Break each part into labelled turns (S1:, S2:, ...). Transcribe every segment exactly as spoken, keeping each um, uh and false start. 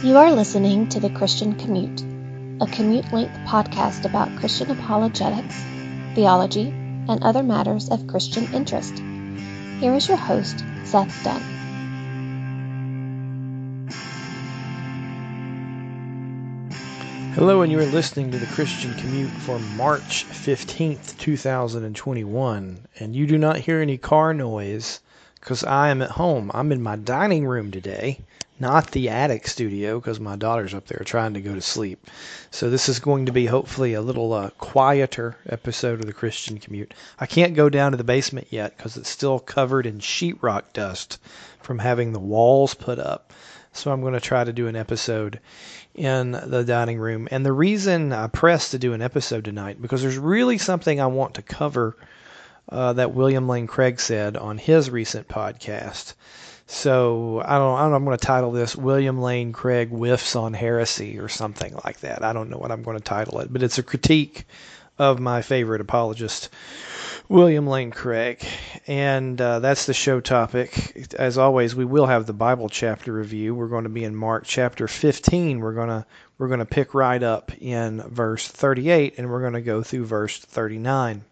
S1: You are listening to The Christian Commute, a commute-length podcast about Christian apologetics, theology, and other matters of Christian interest. Here is your host, Seth Dunn.
S2: Hello, and you are listening to The Christian Commute for March fifteenth, two thousand twenty-one. And you do not hear any car noise because I am at home. I'm in my dining room today, not the attic studio because my daughter's up there trying to go to sleep. So this is going to be hopefully a little uh, quieter episode of The Christian Commute. I can't go down to the basement yet because it's still covered in sheetrock dust from having the walls put up. So I'm going to try to do an episode in the dining room. And the reason I pressed to do an episode tonight, because there's really something I want to cover uh, that William Lane Craig said on his recent podcast. So I don't, I don't know, I'm going to title this William Lane Craig Whiffs on Heresy or something like that. I don't know what I'm going to title it, but it's a critique of my favorite apologist, William Lane Craig. And uh, that's the show topic. As always, we will have the Bible chapter review. We're going to be in Mark chapter fifteen. We're going to we're going to pick right up in verse thirty-eight, and we're going to go through verse thirty-nine.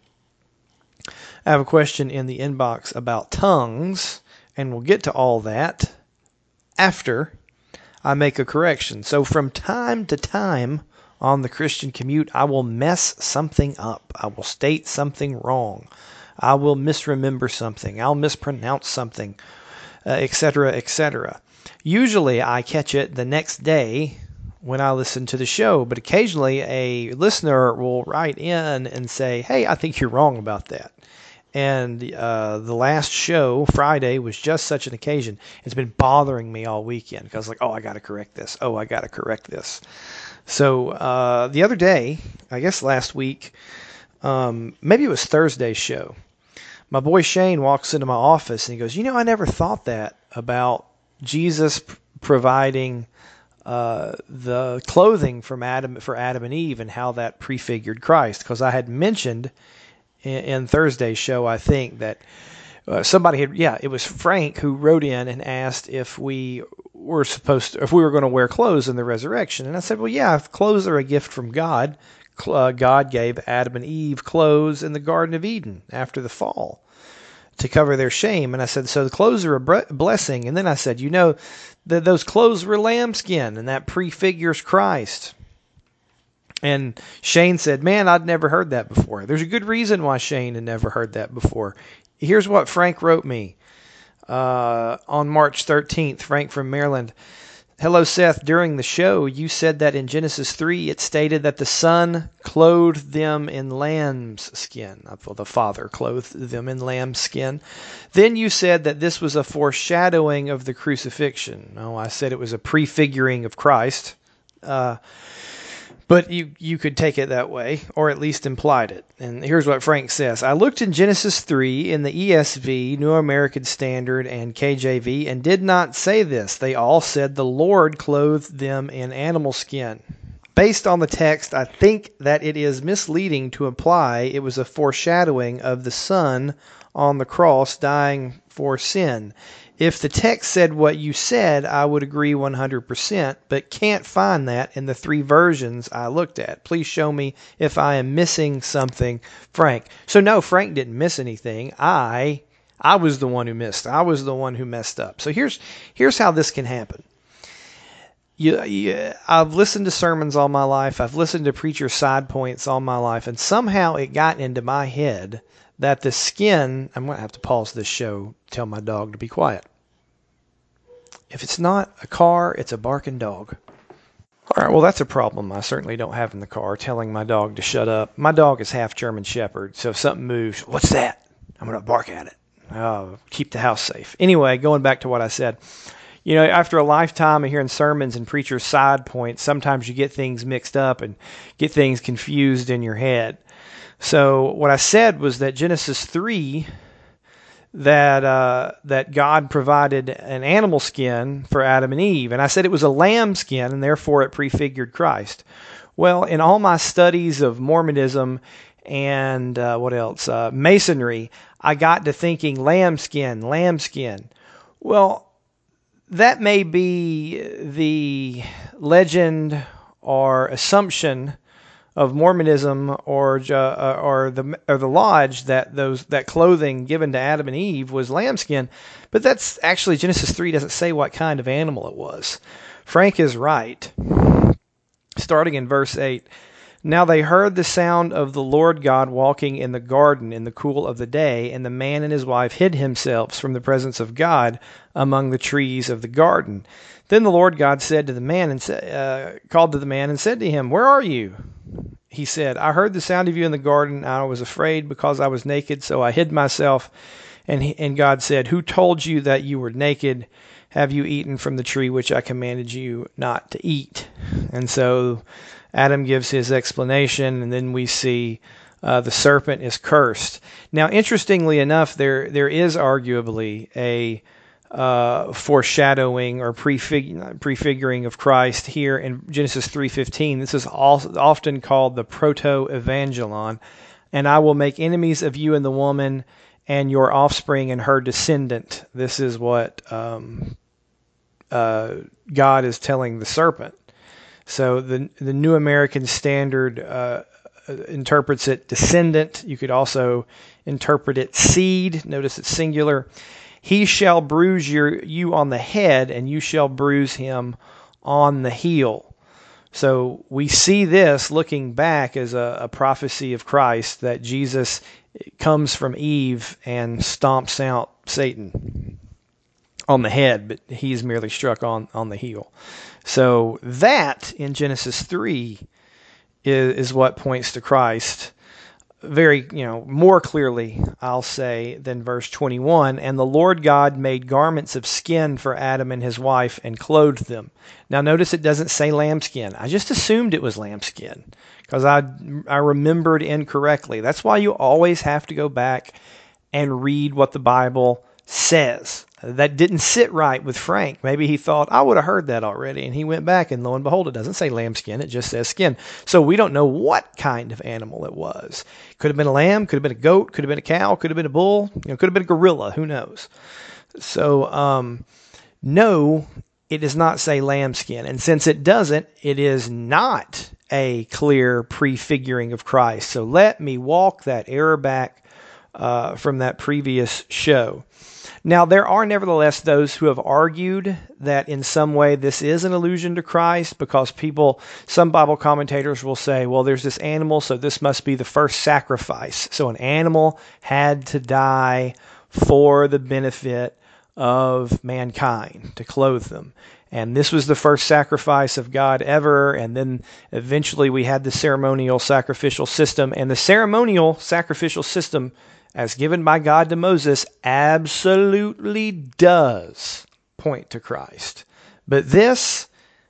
S2: I have a question in the inbox about tongues, and we'll get to all that after I make a correction. So from time to time on The Christian Commute, I will mess something up. I will state something wrong. I will misremember something. I'll mispronounce something, uh, et cetera, et cetera. Usually I catch it the next day when I listen to the show, but occasionally a listener will write in and say, hey, I think you're wrong about that. And uh, the last show, Friday, was just such an occasion. It's been bothering me all weekend because I was like, oh, I got to correct this. Oh, I got to correct this. So uh, the other day, I guess last week, um, maybe it was Thursday's show, my boy Shane walks into my office and he goes, you know, I never thought that about Jesus p- providing uh, the clothing from Adam for Adam and Eve and how that prefigured Christ. Because I had mentioned in, in Thursday's show, I think, that uh, somebody had, yeah, it was Frank who wrote in and asked if we were supposed to, if we were going to wear clothes in the resurrection. And I said, well, yeah, if clothes are a gift from God, uh, God gave Adam and Eve clothes in the Garden of Eden after the fall to cover their shame. And I said, so the clothes are a bre- blessing. And then I said, you know, that those clothes were lambskin, and that prefigures Christ. And Shane said, man, I'd never heard that before. There's a good reason why Shane had never heard that before. Here's what Frank wrote me uh, on March thirteenth. Frank from Maryland. Hello, Seth. During the show, you said that in Genesis three, it stated that the Son clothed them in lamb's skin. Well, the Father clothed them in lamb's skin. Then you said that this was a foreshadowing of the crucifixion. No, I said it was a prefiguring of Christ. Uh, But you, you could take it that way, or at least implied it. And here's what Frank says. I looked in Genesis three in the E S V, New American Standard, and K J V, and did not say this. They all said the Lord clothed them in animal skin. Based on the text, I think that it is misleading to imply it was a foreshadowing of the Son on the cross dying for sin. If the text said what you said, I would agree one hundred percent, but can't find that in the three versions I looked at. Please show me if I am missing something, Frank. So no, Frank didn't miss anything. I I was the one who missed. I was the one who messed up. So here's here's how this can happen. You, you, I've listened to sermons all my life. I've listened to preachers' side points all my life, and somehow it got into my head that the skin, I'm going to have to pause this show, tell my dog to be quiet. If it's not a car, it's a barking dog. All right, well, that's a problem I certainly don't have in the car, telling my dog to shut up. My dog is half German Shepherd, so if something moves, what's that? I'm going to bark at it. Oh, keep the house safe. Anyway, going back to what I said. You know, after a lifetime of hearing sermons and preachers' side points, sometimes you get things mixed up and get things confused in your head. So what I said was that Genesis three, that uh, that God provided an animal skin for Adam and Eve. And I said it was a lamb skin, and therefore it prefigured Christ. Well, in all my studies of Mormonism and uh, what else, uh, Masonry, I got to thinking lambskin, lambskin. Well, that may be the legend or assumption of Mormonism or uh, or the or the lodge that those that clothing given to Adam and Eve was lambskin, but that's actually Genesis three doesn't say what kind of animal it was. Frank is right. Starting in verse eight, now they heard the sound of the Lord God walking in the garden in the cool of the day, and the man and his wife hid themselves from the presence of God among the trees of the garden. Then the Lord God said to the man and uh, called to the man and said to him, "Where are you?" He said, "I heard the sound of you in the garden. I was afraid because I was naked, so I hid myself." And he, and God said, "Who told you that you were naked? Have you eaten from the tree which I commanded you not to eat?" And so Adam gives his explanation, and then we see uh, the serpent is cursed. Now, interestingly enough, there there is arguably a Uh, foreshadowing or prefig- prefiguring of Christ here in Genesis three fifteen. This is all, often called the proto-evangelon. "And I will make enemies of you and the woman, and your offspring and her descendant." This is what um, uh, God is telling the serpent. So the the New American Standard uh, interprets it descendant. You could also interpret it seed. Notice it's singular. "He shall bruise your, you on the head, and you shall bruise him on the heel." So we see this looking back as a, a prophecy of Christ, that Jesus comes from Eve and stomps out Satan on the head, but he's merely struck on, on the heel. So that in Genesis three is, is what points to Christ. Very, you know, more clearly, I'll say, than verse twenty-one. "And the Lord God made garments of skin for Adam and his wife and clothed them." Now notice it doesn't say lambskin. I just assumed it was lambskin because I, I remembered incorrectly. That's why you always have to go back and read what the Bible says. That didn't sit right with Frank. Maybe he thought, I would have heard that already. And he went back, and lo and behold, it doesn't say lambskin. It just says skin. So we don't know what kind of animal it was. Could have been a lamb, could have been a goat, could have been a cow, could have been a bull, you know, could have been a gorilla. Who knows? So, um, no, it does not say lambskin. And since it doesn't, it is not a clear prefiguring of Christ. So let me walk that error back uh, from that previous show. Now, there are nevertheless those who have argued that in some way this is an allusion to Christ, because people, some Bible commentators will say, well, there's this animal, so this must be the first sacrifice. So an animal had to die for the benefit of mankind, to clothe them. And this was the first sacrifice of God ever, and then eventually we had the ceremonial sacrificial system, and the ceremonial sacrificial system, as given by God to Moses, absolutely does point to Christ. But this,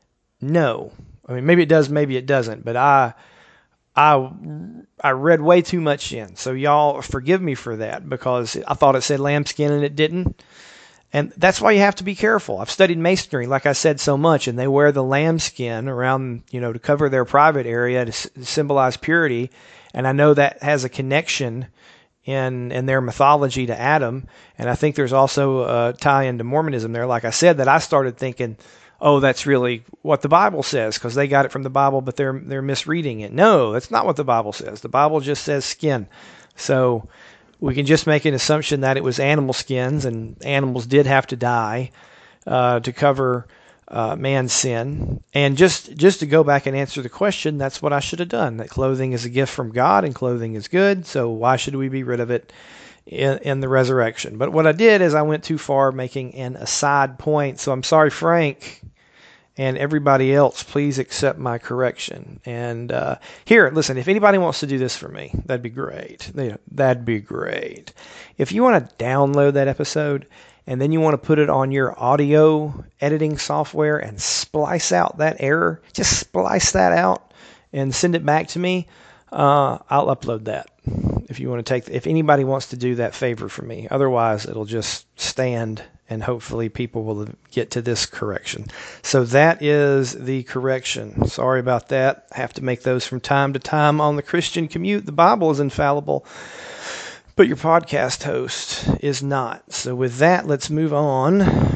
S2: no. I mean, maybe it does, maybe it doesn't. But I, I, I read way too much in. So y'all forgive me for that, because I thought it said lambskin and it didn't. And that's why you have to be careful. I've studied masonry, like I said, so much, and they wear the lambskin around, you know, to cover their private area to s- symbolize purity. And I know that has a connection in in their mythology to Adam, and I think there's also a tie into Mormonism there, like I said, that I started thinking, oh, that's really what the Bible says, because they got it from the Bible, but they're they're misreading it. No, that's not what the Bible says. The Bible just says skin. So we can just make an assumption that it was animal skins, and animals did have to die uh, to cover Uh, man's sin. And just just to go back and answer the question, that's what I should have done. That clothing is a gift from God, and clothing is good, so why should we be rid of it in, in the resurrection? But what I did is I went too far, making an aside point. So I'm sorry, Frank, and everybody else, please accept my correction. And uh, here, listen, if anybody wants to do this for me, that'd be great. That'd be great. If you want to download that episode, and then you want to put it on your audio editing software and splice out that error, just splice that out and send it back to me, uh, I'll upload that. If you want to take, if anybody wants to do that favor for me, otherwise it'll just stand, and hopefully people will get to this correction. So that is the correction. Sorry about that. I have to make those from time to time on the Christian Commute. The Bible is infallible, but your podcast host is not. So with that, let's move on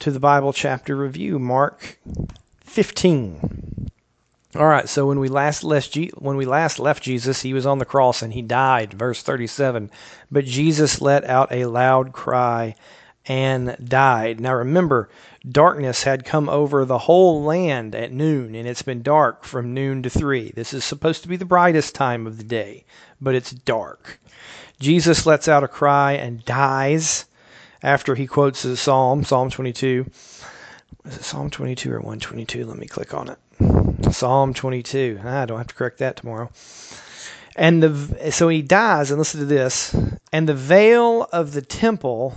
S2: to the Bible chapter review, Mark fifteen. All right, so when we last left Je- when we last left Jesus, he was on the cross and he died, verse thirty-seven. But Jesus let out a loud cry and died. Now remember, darkness had come over the whole land at noon, and it's been dark from noon to three. This is supposed to be the brightest time of the day, but it's dark. Jesus lets out a cry and dies after he quotes the Psalm, Psalm twenty-two. Is it Psalm twenty-two or one twenty-two? Let me click on it. Psalm twenty-two. I don't have to correct that tomorrow. And the so he dies, and listen to this. And the veil of the temple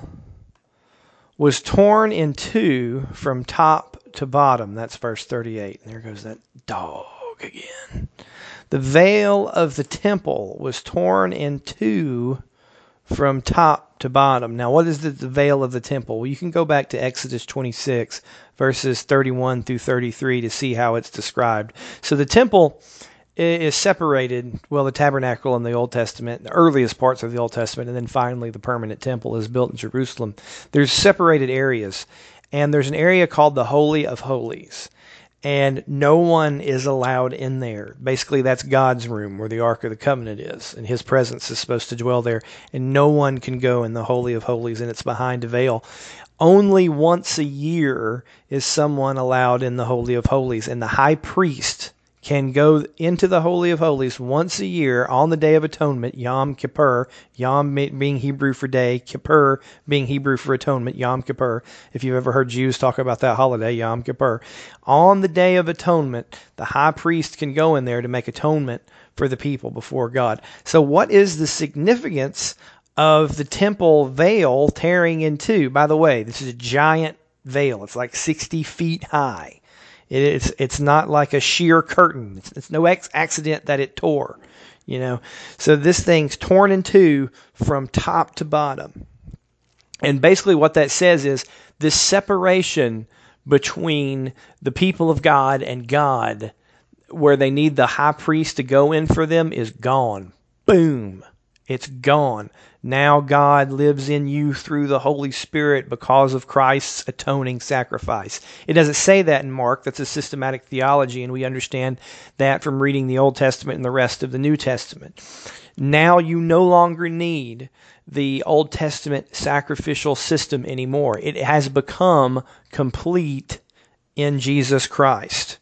S2: was torn in two from top to bottom. That's verse thirty-eight. And there goes that dog again. The veil of the temple was torn in two from top to bottom. Now, what is the, the veil of the temple? Well, you can go back to Exodus twenty-six, verses thirty-one through thirty-three to see how it's described. So the temple is separated, well, the tabernacle in the Old Testament, the earliest parts of the Old Testament, and then finally the permanent temple is built in Jerusalem. There's separated areas, and there's an area called the Holy of Holies. And no one is allowed in there. Basically, that's God's room where the Ark of the Covenant is, and his presence is supposed to dwell there. And no one can go in the Holy of Holies, and it's behind a veil. Only once a year is someone allowed in the Holy of Holies, and the high priest can go into the Holy of Holies once a year on the Day of Atonement, Yom Kippur, Yom being Hebrew for day, Kippur being Hebrew for atonement, Yom Kippur. If you've ever heard Jews talk about that holiday, Yom Kippur. On the Day of Atonement, the high priest can go in there to make atonement for the people before God. So what is the significance of the temple veil tearing in two? By the way, this is a giant veil. It's like sixty feet high. It's it's not like a sheer curtain. It's, it's no ex- accident that it tore, you know. So this thing's torn in two from top to bottom. And basically what that says is this separation between the people of God and God, where they need the high priest to go in for them, is gone. Boom. It's gone. Now God lives in you through the Holy Spirit because of Christ's atoning sacrifice. It doesn't say that in Mark. That's a systematic theology, and we understand that from reading the Old Testament and the rest of the New Testament. Now you no longer need the Old Testament sacrificial system anymore. It has become complete in Jesus Christ.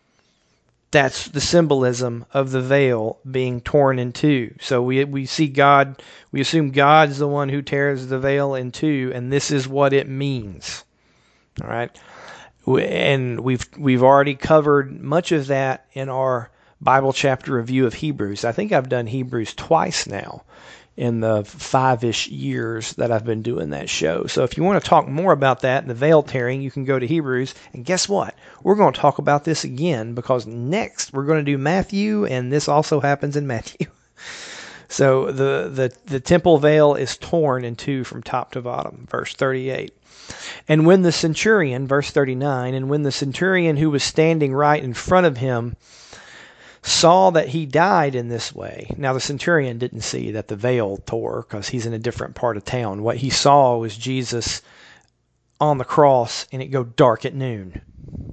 S2: That's the symbolism of the veil being torn in two. So we we see God, we assume God's the one who tears the veil in two, and this is what it means. All right, and we've we've already covered much of that in our Bible chapter review of Hebrews. I think I've done Hebrews twice now in the five-ish years that I've been doing that show. So if you want to talk more about that and the veil tearing, you can go to Hebrews. And guess what? We're going to talk about this again because next we're going to do Matthew, and this also happens in Matthew. So the, the, the temple veil is torn in two from top to bottom, verse thirty-eight. And when the centurion, verse thirty-nine, and when the centurion who was standing right in front of him saw that he died in this way. Now, the centurion didn't see that the veil tore because he's in a different part of town. What he saw was Jesus on the cross, and it go dark at noon.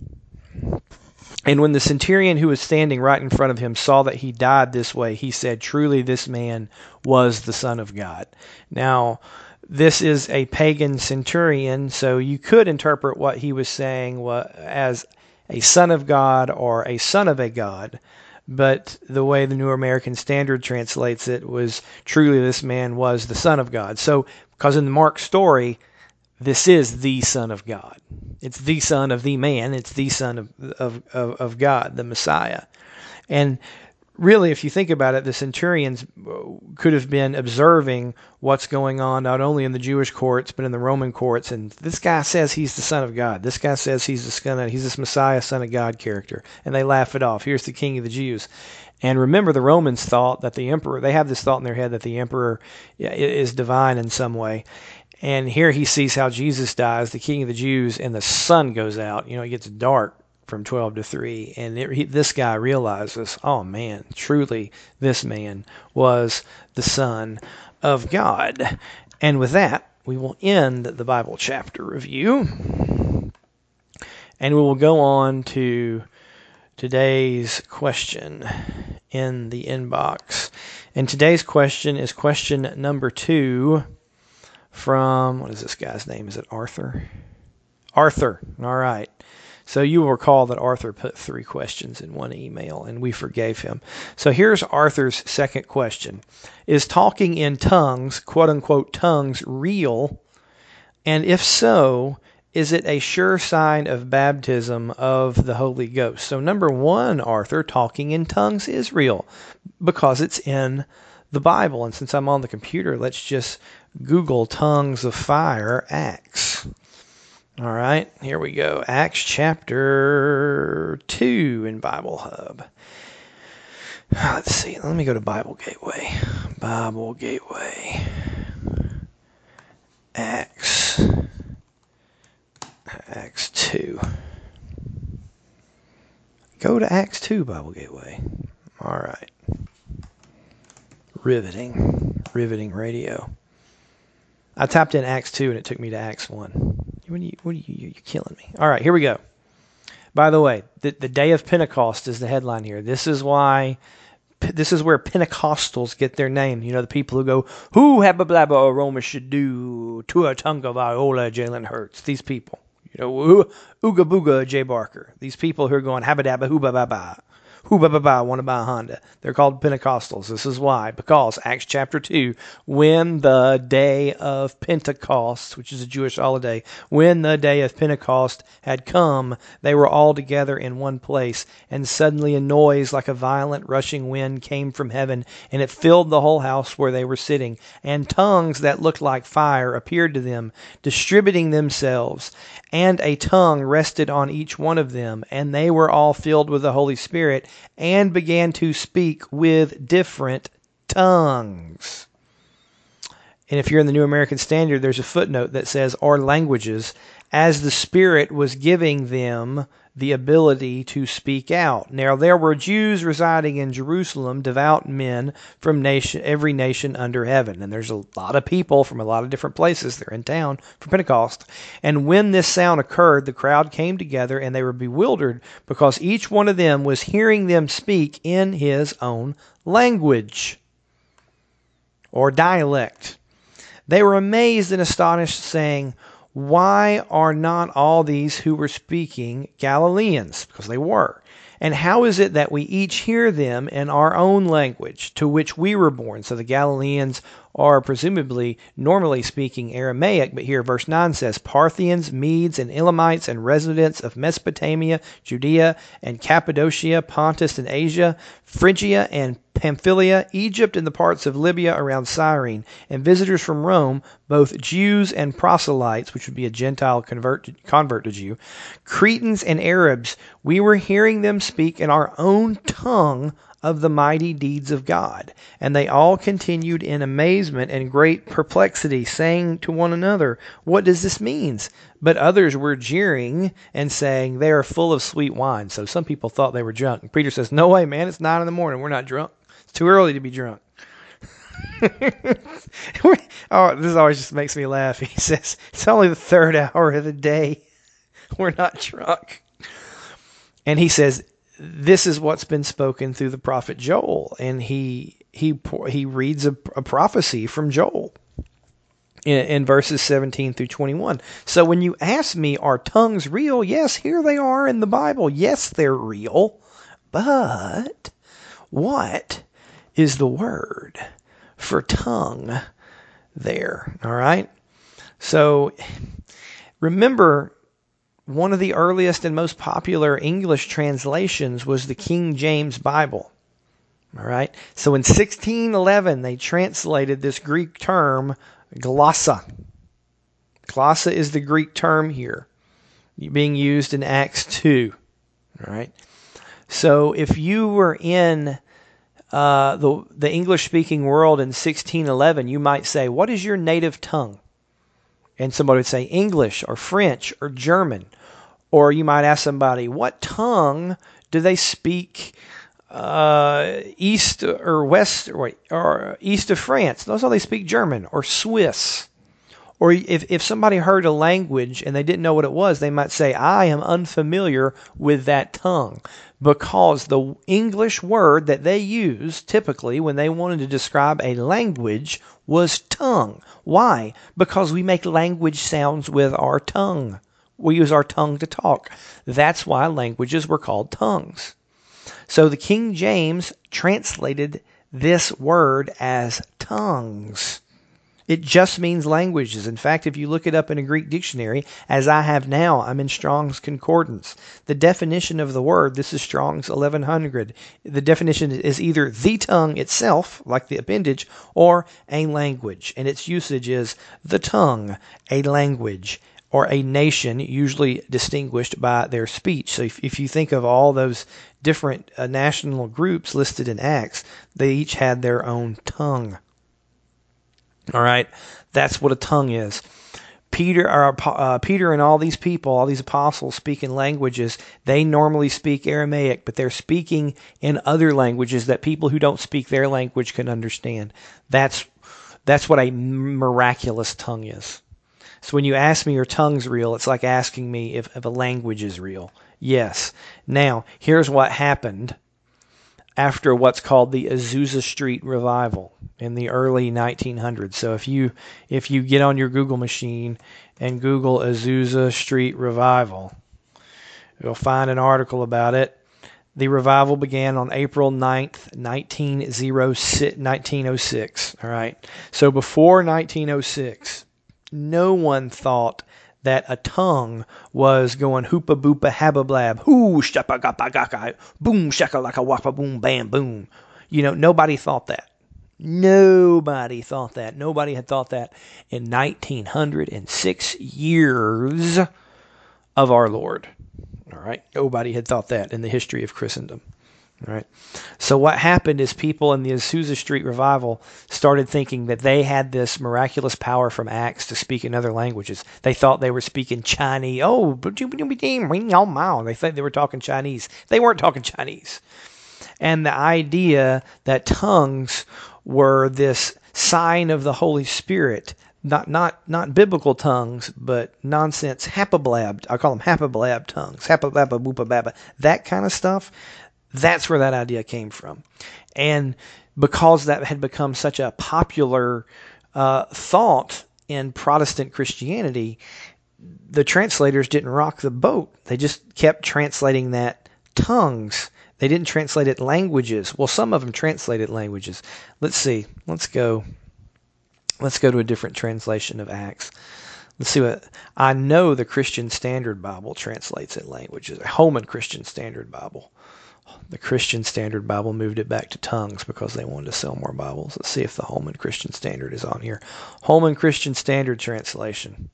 S2: And when the centurion who was standing right in front of him saw that he died this way, he said, "Truly this man was the Son of God." Now, this is a pagan centurion, so you could interpret what he was saying as a son of God or a son of a god. But the way the New American Standard translates it was, truly this man was the Son of God. So, because in the Mark story, this is the Son of God. It's the Son of the man. It's the Son of, of, of, of God, the Messiah. And really, if you think about it, the centurions could have been observing what's going on not only in the Jewish courts, but in the Roman courts. And this guy says he's the Son of God. This guy says he's the son of, he's this Messiah, Son of God character. And they laugh it off. Here's the King of the Jews. And remember, the Romans thought that the emperor, they have this thought in their head that the emperor is divine in some way. And here he sees how Jesus dies, the King of the Jews, and the sun goes out. You know, it gets dark from twelve to three, and it, he, this guy realizes, oh man, truly this man was the Son of God. And with that, we will end the Bible chapter review. And we will go on to today's question in the inbox. And today's question is question number two from, what is this guy's name? Is it Arthur? Arthur. All right. So you will recall that Arthur put three questions in one email, and we forgave him. So here's Arthur's second question. Is talking in tongues, quote-unquote tongues, real? And if so, is it a sure sign of baptism of the Holy Ghost? So number one, Arthur, talking in tongues is real because it's in the Bible. And since I'm on the computer, let's just Google tongues of fire, Acts. All right, here we go. Acts chapter two in Bible Hub. Let's see. Let me go to Bible Gateway. Bible Gateway. Acts. Acts two. Go to Acts two, Bible Gateway. All right. Riveting. Riveting radio. I typed in Acts two and it took me to Acts one. What are you, what are you, you're killing me. All right, here we go. By the way, the, the day of Pentecost is the headline here. This is why, this is where Pentecostals get their name. You know, the people who go, who habba blabba Roma should do to a tongue viola Jalen Hurts. These people. You know, ooga booga Jay Barker. These people who are going habba dabba hooba ba ba. Who ba ba ba want to buy a Honda. They're called Pentecostals. This is why. Because Acts chapter two, when the day of Pentecost, which is a Jewish holiday, when the day of Pentecost had come, they were all together in one place. And suddenly a noise like a violent rushing wind came from heaven, and it filled the whole house where they were sitting. And tongues that looked like fire appeared to them, distributing themselves. And a tongue rested on each one of them, and they were all filled with the Holy Spirit, and began to speak with different tongues. And if you're in the New American Standard, there's a footnote that says, or languages, as the Spirit was giving them the ability to speak out. Now there were Jews residing in Jerusalem, devout men from nation, every nation under heaven. And there's a lot of people from a lot of different places. They're in town for Pentecost. And when this sound occurred, the crowd came together and they were bewildered because each one of them was hearing them speak in his own language or dialect. They were amazed and astonished, saying, why are not all these who were speaking Galileans? Because they were. And how is it that we each hear them in our own language to which we were born? So the Galileans are presumably normally speaking Aramaic, but here verse nine says, Parthians, Medes, and Elamites, and residents of Mesopotamia, Judea, and Cappadocia, Pontus, and Asia, Phrygia, and Pamphylia, Egypt, and the parts of Libya around Cyrene, and visitors from Rome, both Jews and proselytes, which would be a Gentile convert to, convert to Jew, Cretans and Arabs, we were hearing them speak in our own tongue of the mighty deeds of God. And they all continued in amazement and great perplexity, saying to one another, what does this mean? But others were jeering and saying, they are full of sweet wine. So some people thought they were drunk. And Peter says, no way, man, it's nine in the morning. We're not drunk. It's too early to be drunk. Oh, this always just makes me laugh. He says, it's only the third hour of the day. We're not drunk. And he says, this is what's been spoken through the prophet Joel. And he he he reads a, a prophecy from Joel in, in verses seventeen through twenty-one. So when you ask me, are tongues real? Yes, here they are in the Bible. Yes, they're real. But what is the word for tongue there? All right. So remember, one of the earliest and most popular English translations was the King James Bible. All right. So in sixteen eleven, they translated this Greek term glossa. Glossa is the Greek term here, being used in Acts two. All right. So if you were in uh, the the English-speaking world in sixteen eleven, you might say, "What is your native tongue?" And somebody would say English or French or German. Or you might ask somebody, what tongue do they speak uh, east or west or, or east of France? Those are they speak German or Swiss Or if, if somebody heard a language and they didn't know what it was, they might say, I am unfamiliar with that tongue. Because the English word that they used typically when they wanted to describe a language was tongue. Why? Because we make language sounds with our tongue. We use our tongue to talk. That's why languages were called tongues. So the King James translated this word as tongues. It just means languages. In fact, if you look it up in a Greek dictionary, as I have now, I'm in Strong's Concordance. The definition of the word, this is Strong's eleven hundred. The definition is either the tongue itself, like the appendage, or a language. And its usage is the tongue, a language, or a nation, usually distinguished by their speech. So if, if you think of all those different uh, national groups listed in Acts, they each had their own tongue. All right, that's what a tongue is. Peter, or, uh, Peter and all these people, all these apostles speaking languages, they normally speak Aramaic, but they're speaking in other languages that people who don't speak their language can understand. That's that's what a miraculous tongue is. So when you ask me, are tongues real? It's like asking me if, if a language is real. Yes. Now, here's what happened after what's called the Azusa Street Revival in the early nineteen hundreds. So if you if you get on your Google machine and Google Azusa Street Revival, you'll find an article about it. The revival began on April ninth, nineteen oh six. All right. So before nineteen oh six, no one thought that a tongue was going hoopa boopa habba blab, hoo shapa gapa gaka, boom shaka laka wapa boom bam boom. You know, nobody thought that. Nobody thought that. Nobody had thought that in nineteen oh six years of our Lord. All right. Nobody had thought that in the history of Christendom. All right. So what happened is people in the Azusa Street Revival started thinking that they had this miraculous power from Acts to speak in other languages. They thought they were speaking Chinese. Oh, they thought they were talking Chinese. They weren't talking Chinese. And the idea that tongues were this sign of the Holy Spirit, not not not biblical tongues, but nonsense, hapablab. I call them hapablab tongues, hapablaba boopa baba, that kind of stuff. That's where that idea came from. And because that had become such a popular uh, thought in Protestant Christianity, the translators didn't rock the boat. They just kept translating that tongues. They didn't translate it languages. Well, some of them translated languages. Let's see. Let's go. Let's go to a different translation of Acts. Let's see what I know. The Christian Standard Bible translates it languages. Holman Christian Standard Bible. The Christian Standard Bible moved it back to tongues because they wanted to sell more Bibles. Let's see if the Holman Christian Standard is on here. Holman Christian Standard Translation.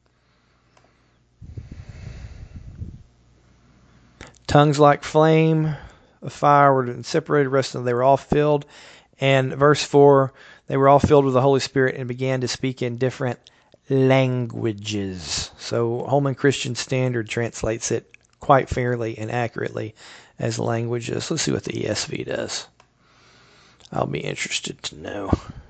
S2: Tongues like flame of fire were separated, the rest of them, they were all filled. And verse four, they were all filled with the Holy Spirit and began to speak in different languages. So Holman Christian Standard translates it quite fairly and accurately as languages. Let's see what the E S V does. I'll be interested to know.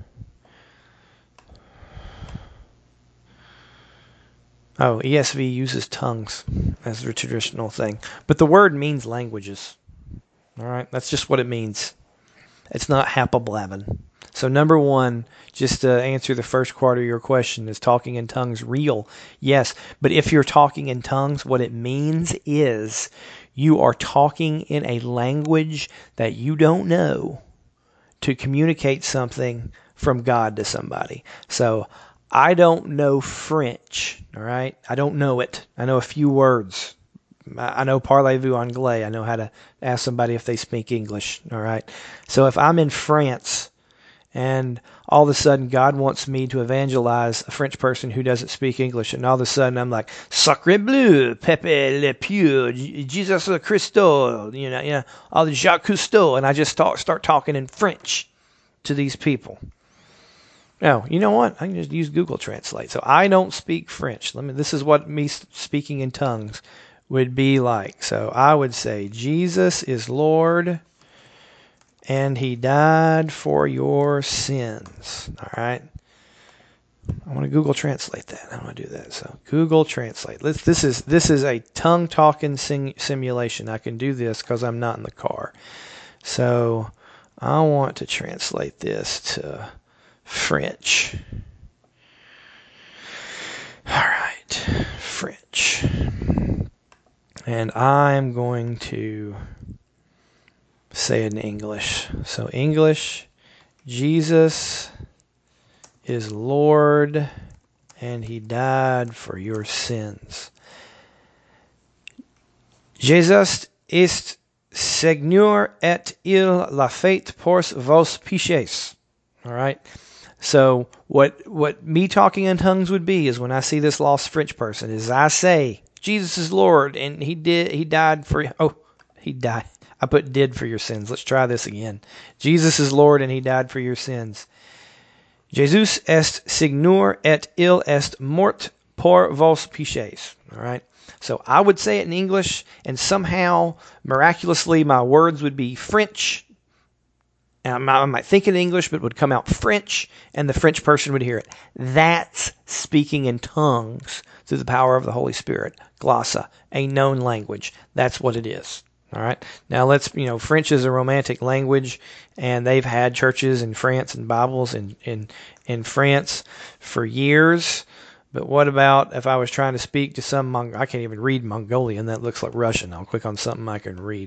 S2: Oh, E S V uses tongues as the traditional thing. But the word means languages. All right, that's just what it means. It's not hapablabbing. So number one, just to answer the first part of your question, is talking in tongues real? Yes, but if you're talking in tongues, what it means is you are talking in a language that you don't know to communicate something from God to somebody. So I don't know French, all right? I don't know it. I know a few words. I know parlez-vous anglais. I know how to ask somebody if they speak English, all right? So if I'm in France and all of a sudden God wants me to evangelize a French person who doesn't speak English, and all of a sudden I'm like, Sacre bleu, Pepe le Pew, Jesus Christo, you know, you know, all the Jacques Cousteau, and I just talk, start talking in French to these people. Now, you know what? I can just use Google Translate. So I don't speak French. Let me. This is what me speaking in tongues would be like. So I would say, Jesus is Lord, and he died for your sins. All right. I want to Google Translate that. I want to do that. So Google Translate. Let's, this is this is a tongue talking sim- simulation. I can do this because I'm not in the car. So I want to translate this to French. All right, French. And I'm going to say it in English. So English, Jesus is Lord, and he died for your sins. Jesus est Seigneur et il l'a fait pour vos péchés. All right. So what what me talking in tongues would be is when I see this lost French person is I say Jesus is Lord and he did he died for oh he died. I put did for your sins. Let's try this again. Jesus is Lord and he died for your sins. Jesus est Seigneur et il est mort pour vos péchés. All right. So I would say it in English, and somehow, miraculously, my words would be French. And I might think in English, but it would come out French, and the French person would hear it. That's speaking in tongues through the power of the Holy Spirit. Glossa, a known language. That's what it is. All right. Now let's, you know, French is a romantic language, and they've had churches in France and Bibles in in in France for years. But what about if I was trying to speak to some Mong- I can't even read Mongolian. That looks like Russian. I'll click on something I can read.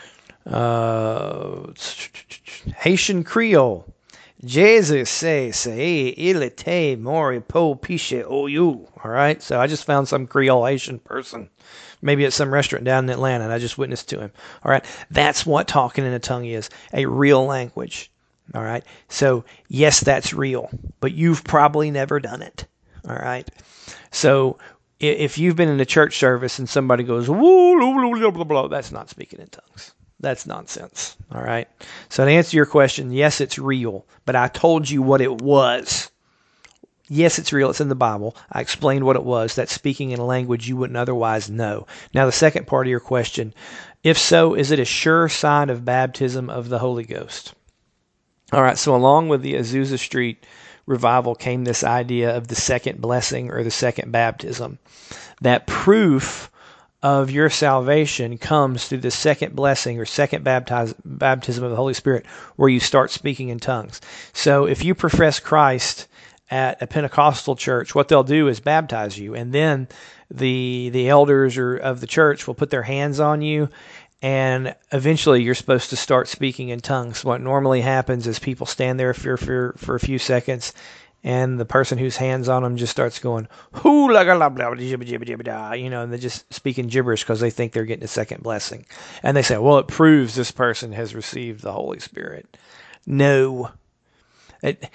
S2: Uh, Haitian Creole. Jesus say say il était mort pour péché au you. All right. So I just found some Creole Haitian person. Maybe at some restaurant down in Atlanta, and I just witnessed to him. All right. That's what talking in a tongue is. A real language. All right. So yes, that's real, but you've probably never done it. All right. So if you've been in a church service and somebody goes, woo, blah, blah, blah, blah, that's not speaking in tongues. That's nonsense. All right. So to answer your question, yes, it's real, but I told you what it was. Yes, it's real. It's in the Bible. I explained what it was. That's speaking in a language you wouldn't otherwise know. Now, the second part of your question, if so, is it a sure sign of baptism of the Holy Ghost? All right. So along with the Azusa Street revival came this idea of the second blessing or the second baptism. That proof of your salvation comes through the second blessing or second baptize, baptism of the Holy Spirit, where you start speaking in tongues. So if you profess Christ at a Pentecostal church, what they'll do is baptize you, and then the the elders or of the church will put their hands on you, and eventually you're supposed to start speaking in tongues. What normally happens is people stand there for for, for a few seconds, and the person whose hands on them just starts going, hoo la la blah, you know, and they're just speaking gibberish because they think they're getting a second blessing. And they say, well, it proves this person has received the Holy Spirit. No. It,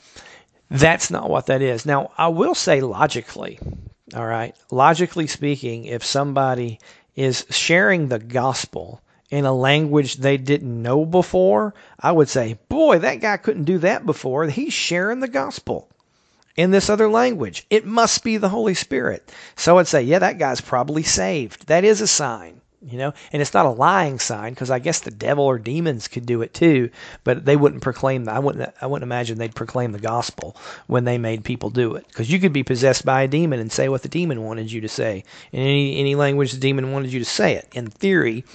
S2: that's not what that is. Now, I will say logically, all right, logically speaking, if somebody is sharing the gospel in a language they didn't know before, I would say, boy, that guy couldn't do that before. He's sharing the gospel in this other language. It must be the Holy Spirit. So I'd say, yeah, that guy's probably saved. That is a sign, you know, and it's not a lying sign, because I guess the devil or demons could do it too, but they wouldn't proclaim that. I wouldn't, I wouldn't imagine they'd proclaim the gospel when they made people do it, because you could be possessed by a demon and say what the demon wanted you to say in any, any language the demon wanted you to say it, in theory.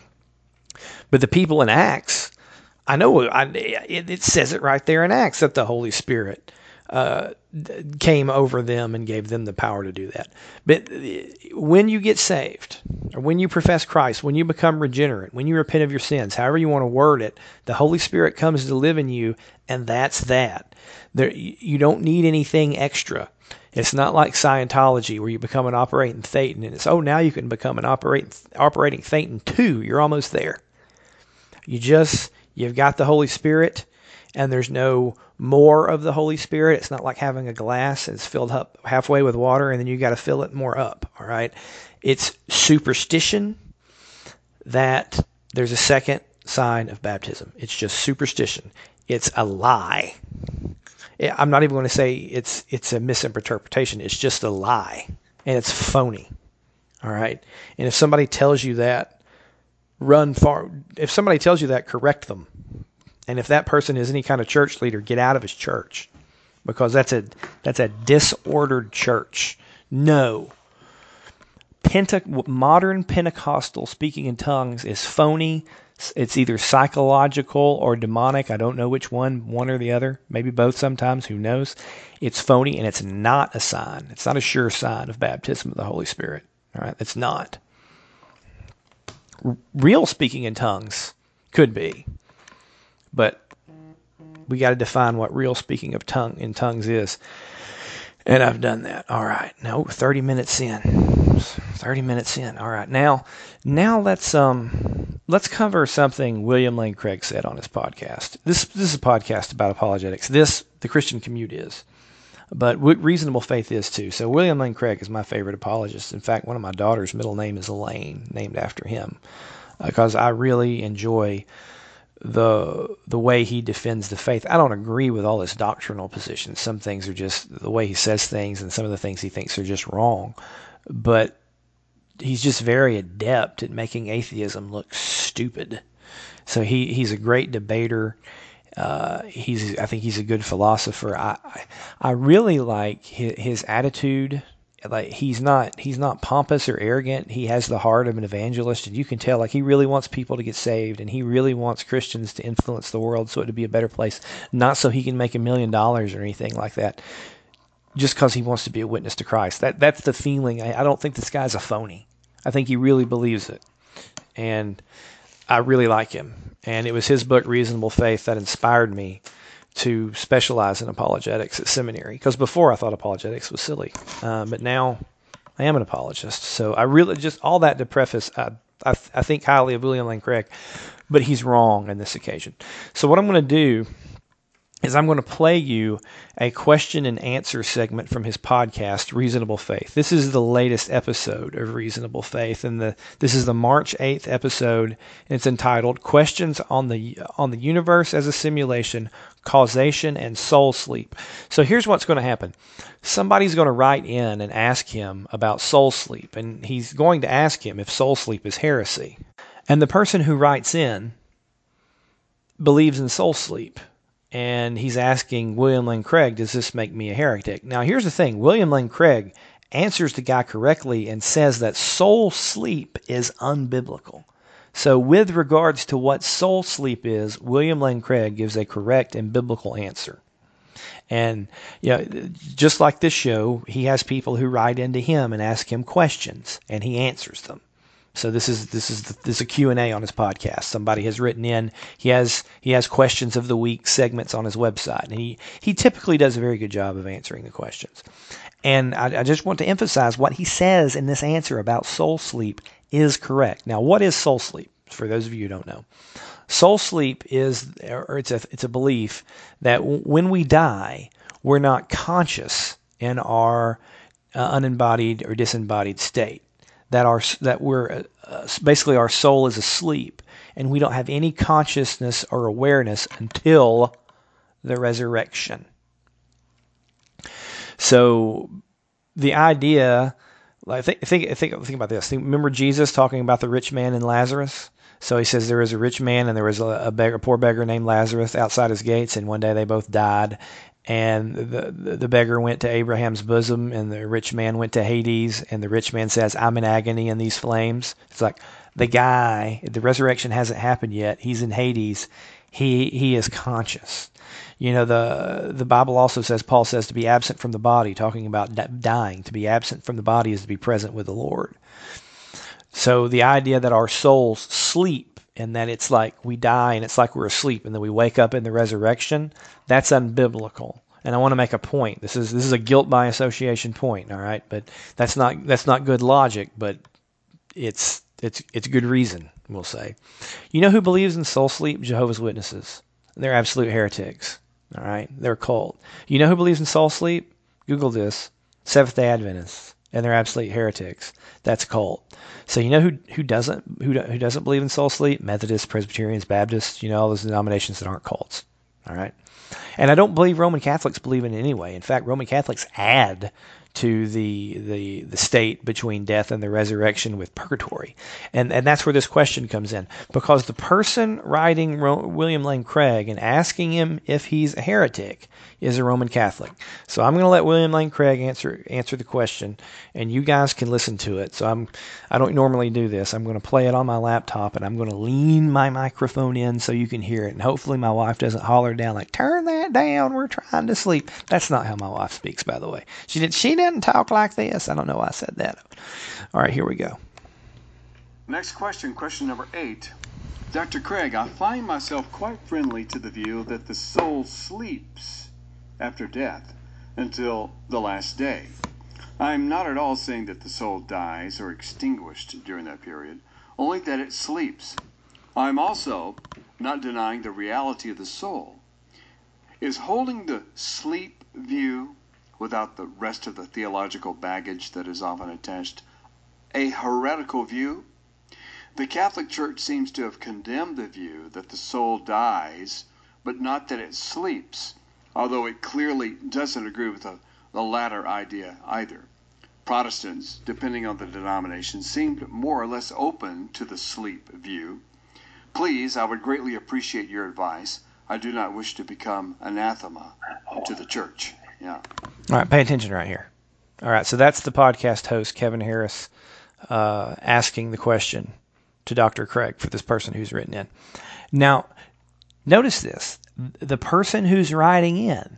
S2: But the people in Acts, I know I, it, it says it right there in Acts that the Holy Spirit uh, came over them and gave them the power to do that. But when you get saved, or when you profess Christ, when you become regenerate, when you repent of your sins, however you want to word it, the Holy Spirit comes to live in you, and that's that. There, you don't need anything extra. It's not like Scientology where you become an operating Thetan, and it's, oh, now you can become an operating operating Thetan two. You're almost there. You just, you've got the Holy Spirit, and there's no more of the Holy Spirit. It's not like having a glass and it's filled up halfway with water, and then you got to fill it more up, all right? It's superstition that there's a second sign of baptism. It's just superstition. It's a lie. I'm not even going to say it's it's a misinterpretation. It's just a lie, and it's phony, all right? And if somebody tells you that, run far. If somebody tells you that, correct them. And if that person is any kind of church leader, get out of his church. because that's a that's a disordered church. No. Pente- modern Pentecostal speaking in tongues is phony. It's either psychological or demonic. I don't know which one, one or the other. Maybe both sometimes. Who knows? It's phony, and it's not a sign. It's not a sure sign of baptism of the Holy Spirit. All right? It's not. R- real speaking in tongues could be. But we got to define what real speaking of tongue in tongues is. And I've done that. All right. Now thirty minutes in. thirty minutes in. All right. Now, now let's um let's cover something William Lane Craig said on his podcast. This this is a podcast about apologetics. This the Christian Commute is, but Reasonable Faith is too. So William Lane Craig is my favorite apologist. In fact, one of my daughter's middle name is Elaine, named after him, because I really enjoy the the way he defends the faith. I don't agree with all his doctrinal positions. Some things are just the way he says things, and some of the things he thinks are just wrong. But he's just very adept at making atheism look stupid. So he, he's a great debater. Uh, he's I think he's a good philosopher. I I, I really like his, his attitude. Like he's not he's not pompous or arrogant. He has the heart of an evangelist, and you can tell like he really wants people to get saved, and he really wants Christians to influence the world so it to be a better place. Not so he can make a million dollars or anything like that, just because he wants to be a witness to Christ. That that's the feeling. I, I don't think this guy's a phony. I think he really believes it, and I really like him. And it was his book Reasonable Faith that inspired me to specialize in apologetics at seminary, because before I thought apologetics was silly, uh, but now I am an apologist. So I really just all that to preface, I, I, I think highly of William Lane Craig, but he's wrong on this occasion. So what I'm going to do is I'm going to play you a question and answer segment from his podcast, Reasonable Faith. This is the latest episode of Reasonable Faith, and the this is the March eighth episode, and it's entitled Questions on the on the Universe as a Simulation, Causation, and Soul Sleep. So here's what's going to happen. Somebody's going to write in and ask him about soul sleep, and he's going to ask him if soul sleep is heresy. And the person who writes in believes in soul sleep. And he's asking William Lane Craig, does this make me a heretic? Now, here's the thing. William Lane Craig answers the guy correctly and says that soul sleep is unbiblical. So with regards to what soul sleep is, William Lane Craig gives a correct and biblical answer. And you know, just like this show, he has people who write into him and ask him questions, and he answers them. So this is this is this is a Q and A on his podcast. Somebody has written in. He has he has questions of the week segments on his website, and he he typically does a very good job of answering the questions. And I, I just want to emphasize what he says in this answer about soul sleep is correct. Now, what is soul sleep? For those of you who don't know, soul sleep is or it's a it's a belief that w- when we die, we're not conscious in our uh, unembodied or disembodied state. That our that we're uh, basically our soul is asleep, and we don't have any consciousness or awareness until the resurrection. So the idea, like think think think, think about this. Think, remember Jesus talking about the rich man and Lazarus? So he says there was a rich man and there was a, a beggar, a poor beggar named Lazarus outside his gates, and one day they both died. And the, the the beggar went to Abraham's bosom, and the rich man went to Hades, and the rich man says, I'm in agony in these flames. It's like the guy, the resurrection hasn't happened yet. He's in Hades. He he is conscious. You know, the the Bible also says, Paul says, to be absent from the body, talking about dying. To be absent from the body is to be present with the Lord. So the idea that our souls sleep, and that it's like we die and it's like we're asleep and then we wake up in the resurrection, that's unbiblical. And I want to make a point. This is this is a guilt by association point, all right? But that's not that's not good logic, but it's it's it's good reason, we'll say. You know who believes in soul sleep? Jehovah's Witnesses. They're absolute heretics, all right? They're cult. You know who believes in soul sleep? Google this. Seventh-day Adventists. And they're absolute heretics. That's a cult. So you know who who doesn't who who doesn't believe in soul sleep? Methodists, Presbyterians, Baptists. You know, all those denominations that aren't cults. All right. And I don't believe Roman Catholics believe in it anyway. In fact, Roman Catholics add to the the the state between death and the resurrection with purgatory. And and that's where this question comes in, because the person writing Ro- William Lane Craig and asking him if he's a heretic is a Roman Catholic. So I'm going to let William Lane Craig answer answer the question, and you guys can listen to it. So I'm I don't normally do this. I'm going to play it on my laptop, and I'm going to lean my microphone in so you can hear it. And hopefully my wife doesn't holler down like, "Turn that down, we're trying to sleep." That's not how my wife speaks, by the way. She did she didn't talk like this. I don't know why I said that. All right, here we go.
S3: Next question, question number eight. Doctor Craig, I find myself quite friendly to the view that the soul sleeps after death until the last day. I'm not at all saying that the soul dies or extinguished during that period, only that it sleeps. I'm also not denying the reality of the soul. Is holding the sleep view, without the rest of the theological baggage that is often attached, a heretical view? The Catholic Church seems to have condemned the view that the soul dies, but not that it sleeps, although it clearly doesn't agree with the, the latter idea either. Protestants, depending on the denomination, seemed more or less open to the sleep view. Please, I would greatly appreciate your advice. I do not wish to become anathema to the church. Yeah.
S2: All right, pay attention right here. All right, so that's the podcast host, Kevin Harris, uh, asking the question to Doctor Craig for this person who's written in. Now, notice this. The person who's writing in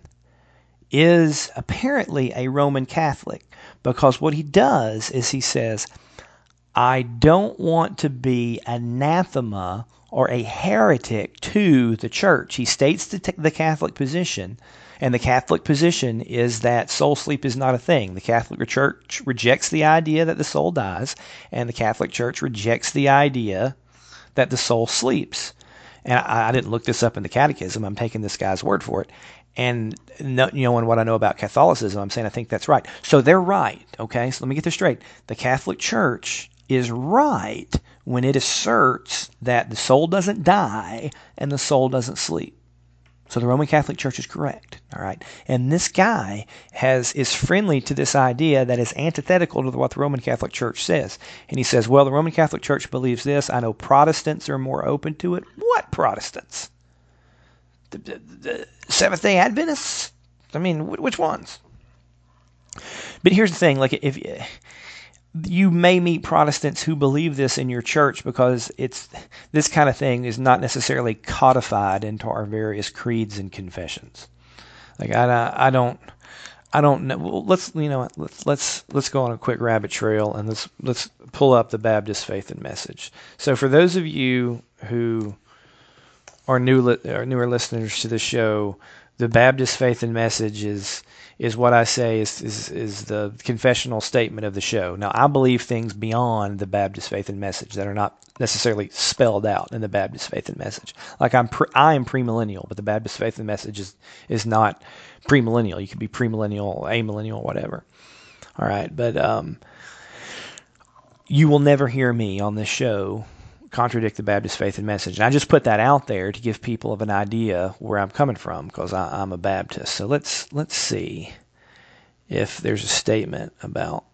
S2: is apparently a Roman Catholic, because what he does is he says, I don't want to be anathema or a heretic to the church. He states the, t- the Catholic position, and the Catholic position is that soul sleep is not a thing. The Catholic Church rejects the idea that the soul dies, and the Catholic Church rejects the idea that the soul sleeps. And I, I didn't look this up in the Catechism. I'm taking this guy's word for it. And no, you know, and what I know about Catholicism, I'm saying I think that's right. So they're right, okay? So let me get this straight. The Catholic Church is right when it asserts that the soul doesn't die and the soul doesn't sleep. So the Roman Catholic Church is correct, all right? And this guy has is friendly to this idea that is antithetical to what the Roman Catholic Church says. And he says, well, the Roman Catholic Church believes this. I know Protestants are more open to it. What Protestants? The, the, the Seventh-day Adventists? I mean, which ones? But here's the thing, like if you may meet Protestants who believe this in your church, because it's this kind of thing is not necessarily codified into our various creeds and confessions. Like I, I don't, I don't know. Well, let's you know let's let's let's go on a quick rabbit trail and let's let's pull up the Baptist Faith and Message. So for those of you who are new li- or newer listeners to the show, the Baptist Faith and Message is is what I say is, is is the confessional statement of the show. Now, I believe things beyond the Baptist Faith and Message that are not necessarily spelled out in the Baptist Faith and Message. Like I'm pre, I am premillennial, but the Baptist Faith and Message is is not premillennial. You could be premillennial, amillennial, whatever. All right, but um, you will never hear me on this show contradict the Baptist Faith and Message. And I just put that out there to give people of an idea where I'm coming from, because I, I'm a Baptist. So let's let's see if there's a statement about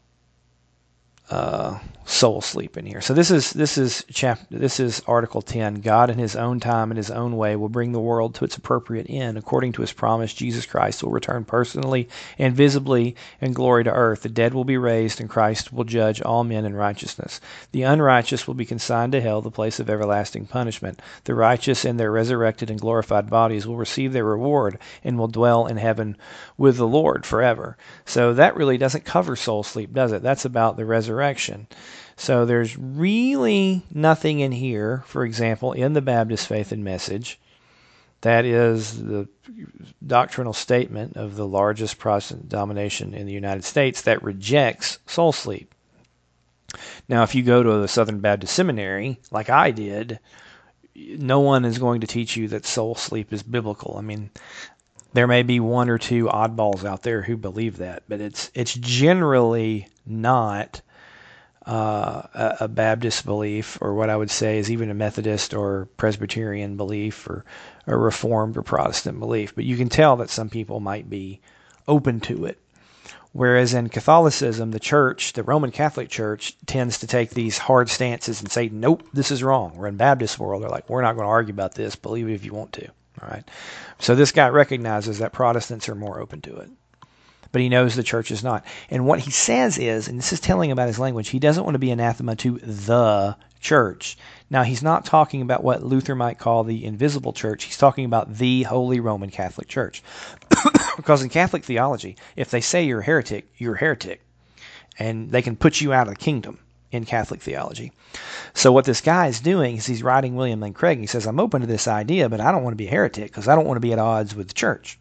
S2: uh, soul sleep in here. So this is this is chapter this is Article ten. God in His own time and His own way will bring the world to its appropriate end. According to His promise, Jesus Christ will return personally and visibly in glory to earth. The dead will be raised, and Christ will judge all men in righteousness. The unrighteous will be consigned to hell, the place of everlasting punishment. The righteous in their resurrected and glorified bodies will receive their reward and will dwell in heaven with the Lord forever. So that really doesn't cover soul sleep, does it? That's about the resurrection. So there's really nothing in here, for example, in the Baptist Faith and Message, that is the doctrinal statement of the largest Protestant denomination in the United States, that rejects soul sleep. Now, if you go to the Southern Baptist Seminary, like I did, no one is going to teach you that soul sleep is biblical. I mean, there may be one or two oddballs out there who believe that, but it's it's generally not uh, a, a Baptist belief, or what I would say is even a Methodist or Presbyterian belief, or a Reformed or Protestant belief. But you can tell that some people might be open to it. Whereas in Catholicism, the church, the Roman Catholic Church, tends to take these hard stances and say, nope, this is wrong. We're in Baptist world. They're like, we're not going to argue about this. Believe it if you want to. All right. So this guy recognizes that Protestants are more open to it. But he knows the church is not. And what he says is, and this is telling about his language, he doesn't want to be anathema to the church. Now, he's not talking about what Luther might call the invisible church. He's talking about the Holy Roman Catholic Church. Because in Catholic theology, if they say you're a heretic, you're a heretic. And they can put you out of the kingdom in Catholic theology. So what this guy is doing is he's writing William Lane Craig. He says, I'm open to this idea, but I don't want to be a heretic because I don't want to be at odds with the church.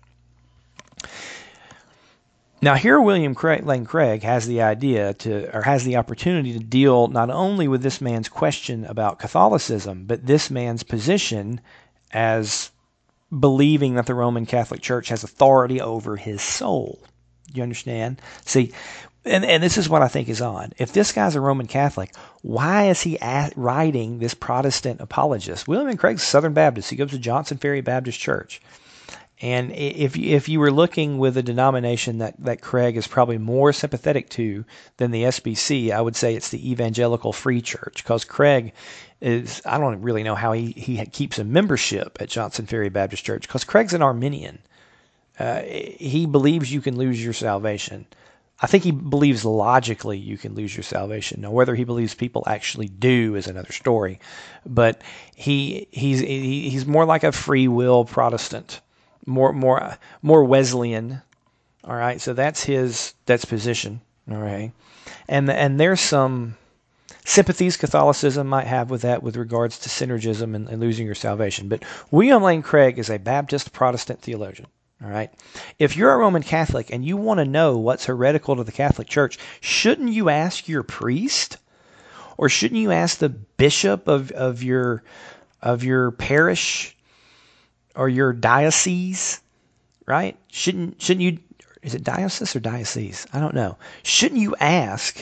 S2: Now here William Craig, Lane Craig has the idea to, or has the opportunity to deal not only with this man's question about Catholicism, but this man's position as believing that the Roman Catholic Church has authority over his soul. You understand? See, and, and this is what I think is odd. If this guy's a Roman Catholic, why is he at, writing this Protestant apologist? William Lane Craig's a Southern Baptist. He goes to Johnson Ferry Baptist Church. And if if you were looking with a denomination that, that Craig is probably more sympathetic to than the S B C, I would say it's the Evangelical Free Church, because Craig is, I don't really know how he, he keeps a membership at Johnson Ferry Baptist Church, because Craig's an Arminian. Uh, he believes you can lose your salvation. I think he believes logically you can lose your salvation. Now, whether he believes people actually do is another story. But he he's he, he's more like a free will Protestant. More, more, more Wesleyan. All right, so that's his that's position. All right, and and there's some sympathies Catholicism might have with that, with regards to synergism and, and losing your salvation. But William Lane Craig is a Baptist Protestant theologian. All right, if you're a Roman Catholic and you want to know what's heretical to the Catholic Church, shouldn't you ask your priest, or shouldn't you ask the bishop of of your of your parish? Or your diocese, right? Shouldn't shouldn't you? Is it diocese or diocese? I don't know. Shouldn't you ask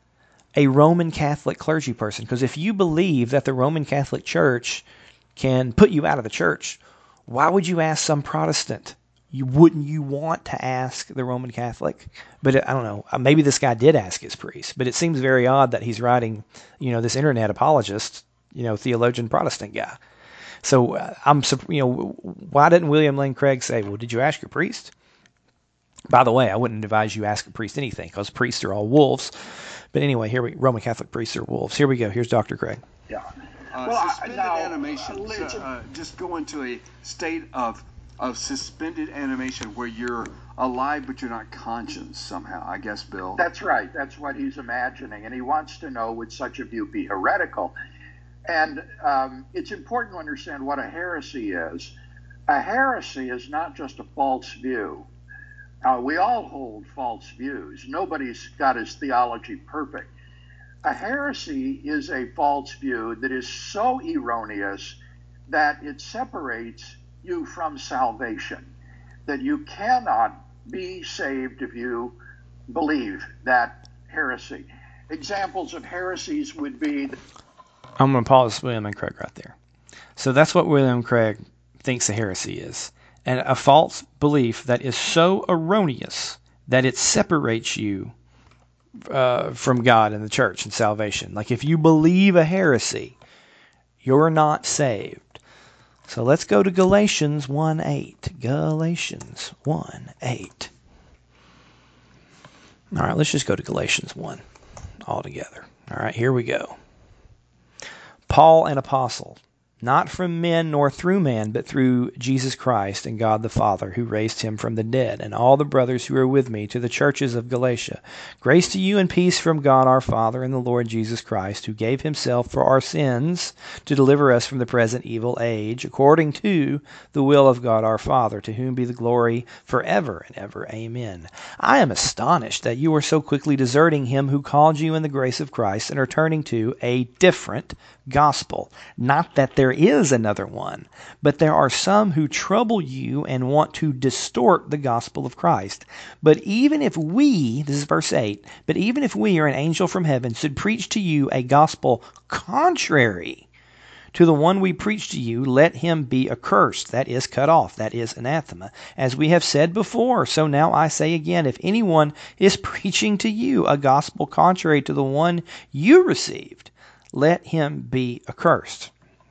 S2: a Roman Catholic clergy person? Because if you believe that the Roman Catholic Church can put you out of the church, why would you ask some Protestant? You wouldn't you want to ask the Roman Catholic? But I don't know. Maybe this guy did ask his priest. But it seems very odd that he's writing, you know, this internet apologist, you know, theologian Protestant guy. So uh, I'm, you know, why didn't William Lane Craig say, well, did you ask your priest? By the way, I wouldn't advise you ask a priest anything, because priests are all wolves. But anyway, here we Roman Catholic priests are wolves. Here we go. Here's Doctor Craig.
S3: Yeah. Uh, well, suspended I, now, animation. Uh, so, uh, just go into a state of of suspended animation where you're alive but you're not conscious somehow. I guess, Bill.
S4: That's right. That's what he's imagining, and he wants to know, would such a view be heretical? And um, it's important to understand what a heresy is. A heresy is not just a false view. Uh, we all hold false views. Nobody's got his theology perfect. A heresy is a false view that is so erroneous that it separates you from salvation, that you cannot be saved if you believe that heresy. Examples of heresies would be...
S2: I'm going to pause William Lane Craig right there. So that's what William Craig thinks a heresy is. And a false belief that is so erroneous that it separates you uh, from God and the church and salvation. Like if you believe a heresy, you're not saved. So let's go to Galatians one eight. Galatians one eight. All right, let's just go to Galatians one altogether. All right, here we go. Paul, an apostle, not from men nor through man, but through Jesus Christ and God the Father, who raised him from the dead, and all the brothers who are with me, to the churches of Galatia. Grace to you and peace from God our Father and the Lord Jesus Christ, who gave himself for our sins to deliver us from the present evil age, according to the will of God our Father, to whom be the glory forever and ever. Amen. I am astonished that you are so quickly deserting him who called you in the grace of Christ and are turning to a different gospel. Not that there is another one, but there are some who trouble you and want to distort the gospel of Christ. But even if we, this is verse eight, but even if we or an angel from heaven should preach to you a gospel contrary To the one we preach to you, let him be accursed, that is, cut off, that is, anathema. As we have said before, so now I say again, if anyone is preaching to you a gospel contrary to the one you received, let him be accursed.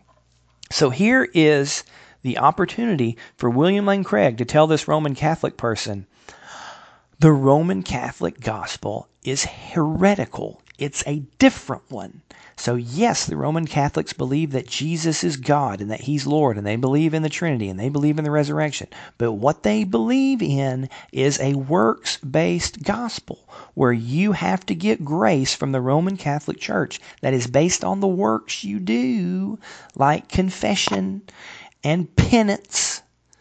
S2: So here is the opportunity for William Lane Craig to tell this Roman Catholic person, the Roman Catholic gospel is heretical. It's a different one. So yes, the Roman Catholics believe that Jesus is God and that he's Lord, and they believe in the Trinity and they believe in the resurrection. But what they believe in is a works-based gospel where you have to get grace from the Roman Catholic Church that is based on the works you do, like confession and penance,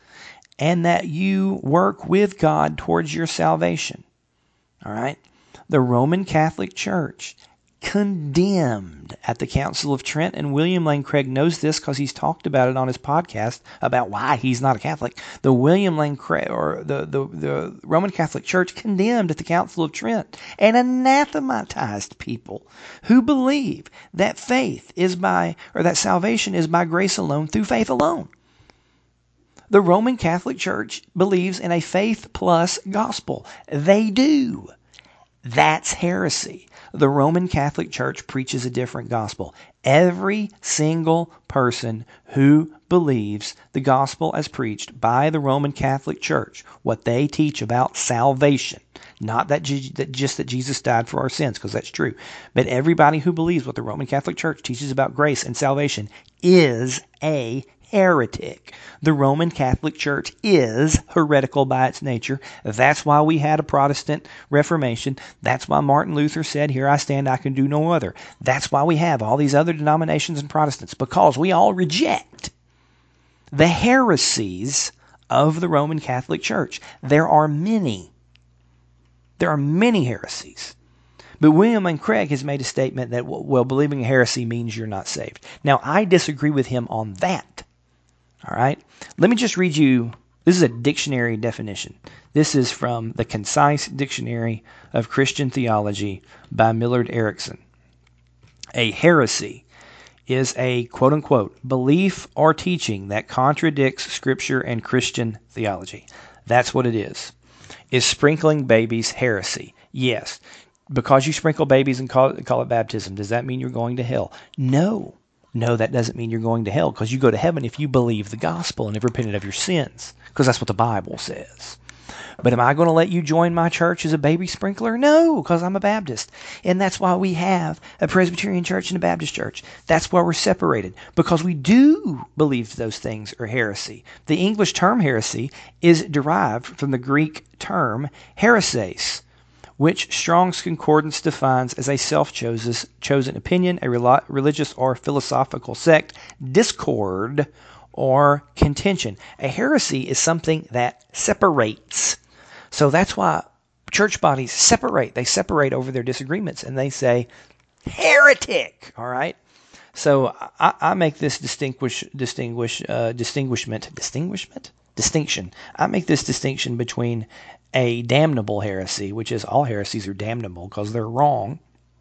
S2: and that you work with God towards your salvation. All right? The Roman Catholic Church condemned at the Council of Trent, and William Lane Craig knows this because he's talked about it on his podcast about why he's not a Catholic. The William Lane Craig, or the, the, the Roman Catholic Church condemned at the Council of Trent and anathematized people who believe that faith is by, or that salvation is by grace alone through faith alone. The Roman Catholic Church believes in a faith plus gospel. They do. That's heresy. The Roman Catholic Church preaches a different gospel. Every single person who believes the gospel as preached by the Roman Catholic Church, what they teach about salvation, not that, that just that Jesus died for our sins, because that's true, but everybody who believes what the Roman Catholic Church teaches about grace and salvation is a heretic. The Roman Catholic Church is heretical by its nature. That's why we had a Protestant Reformation. That's why Martin Luther said, "Here I stand, I can do no other." That's why we have all these other denominations and Protestants, because we all reject the heresies of the Roman Catholic Church. There are many. There are many heresies. But William Lane Craig has made a statement that, well, believing a heresy means you're not saved. Now, I disagree with him on that. All right? Let me just read you, this is a dictionary definition. This is from the Concise Dictionary of Christian Theology by Millard Erickson. A heresy is a quote-unquote belief or teaching that contradicts Scripture and Christian theology. That's what it is. Is sprinkling babies heresy? Yes. Because you sprinkle babies and call it, call it baptism, does that mean you're going to hell? No. No, that doesn't mean you're going to hell, because you go to heaven if you believe the gospel and have repented of your sins, because that's what the Bible says. But am I going to let you join my church as a baby sprinkler? No, because I'm a Baptist. And that's why we have a Presbyterian church and a Baptist church. That's why we're separated, because we do believe those things are heresy. The English term heresy is derived from the Greek term hereses, which Strong's Concordance defines as a self-chosen chosen opinion, a religious or philosophical sect, discord, or contention. A heresy is something that separates. So that's why church bodies separate. They separate over their disagreements, and they say, heretic, all right? So I, I make this distinguish, distinguish, uh, distinguishment, distinguishment? Distinction. I make this distinction between a damnable heresy, which is all heresies are damnable because they're wrong,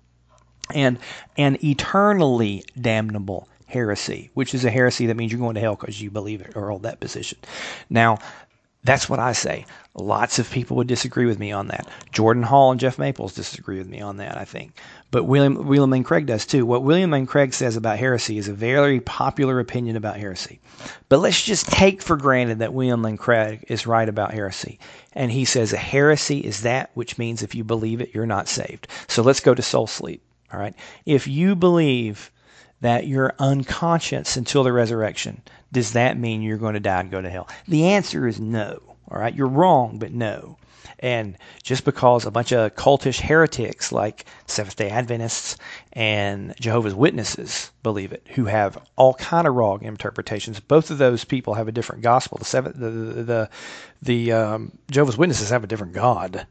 S2: and an eternally damnable heresy, which is a heresy that means you're going to hell because you believe it or hold that position. Now, that's what I say. Lots of people would disagree with me on that. Jordan Hall and Jeff Maples disagree with me on that, I think. But William, William Lane Craig does too. What William Lane Craig says about heresy is a very popular opinion about heresy. But let's just take for granted that William Lane Craig is right about heresy. And he says a heresy is that which means if you believe it, you're not saved. So let's go to soul sleep. All right. If you believe that you're unconscious until the resurrection, does that mean you're going to die and go to hell? The answer is no. All right, you're wrong, but no. And just because a bunch of cultish heretics like Seventh-day Adventists and Jehovah's Witnesses believe it, who have all kind of wrong interpretations, both of those people have a different gospel. The seven, the the the, the um, Jehovah's Witnesses have a different God.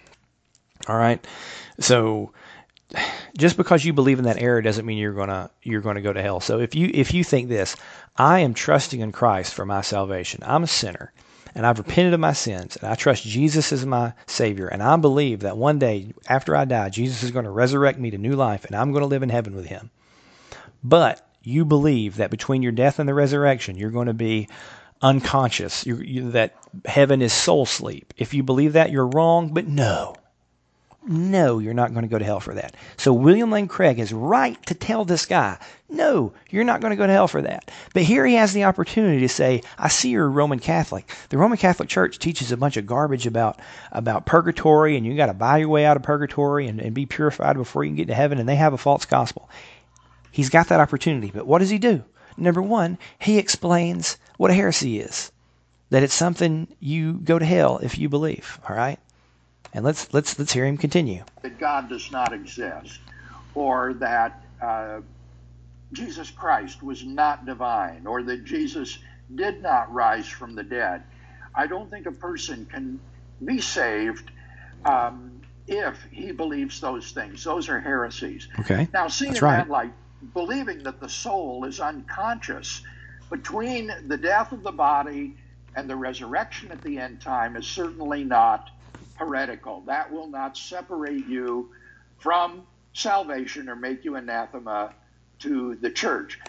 S2: All right, so just because you believe in that error doesn't mean you're gonna you're gonna go to hell. So if you if you think this, I am trusting in Christ for my salvation. I'm a sinner, and I've repented of my sins, and I trust Jesus as my Savior, and I believe that one day after I die, Jesus is going to resurrect me to new life, and I'm going to live in heaven with Him. But you believe that between your death and the resurrection, you're going to be unconscious, you, you, that heaven is soul sleep. If you believe that, you're wrong, but no. No, you're not going to go to hell for that. So William Lane Craig is right to tell this guy, no, you're not going to go to hell for that. But here he has the opportunity to say, I see you're a Roman Catholic. The Roman Catholic Church teaches a bunch of garbage about, about purgatory, and you got to buy your way out of purgatory and, and be purified before you can get to heaven, and they have a false gospel. He's got that opportunity, but what does he do? Number one, he explains what a heresy is, that it's something you go to hell if you believe, all right? And let's let's let's hear him continue.
S4: That God does not exist, or that uh, Jesus Christ was not divine, or that Jesus did not rise from the dead. I don't think a person can be saved um, if he believes those things. Those are heresies.
S2: Okay.
S4: Now, seeing
S2: That's right.
S4: that, like believing that the soul is unconscious between the death of the body and the resurrection at the end time is certainly not heretical. That will not separate you from salvation or make you anathema to the church.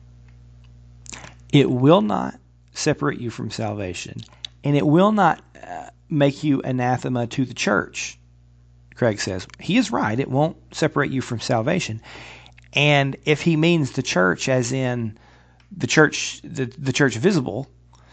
S2: It will not separate you from salvation, and it will not uh, make you anathema to the church. Craig says he is right. It won't separate you from salvation. And if he means the church as in the church, the, the church visible,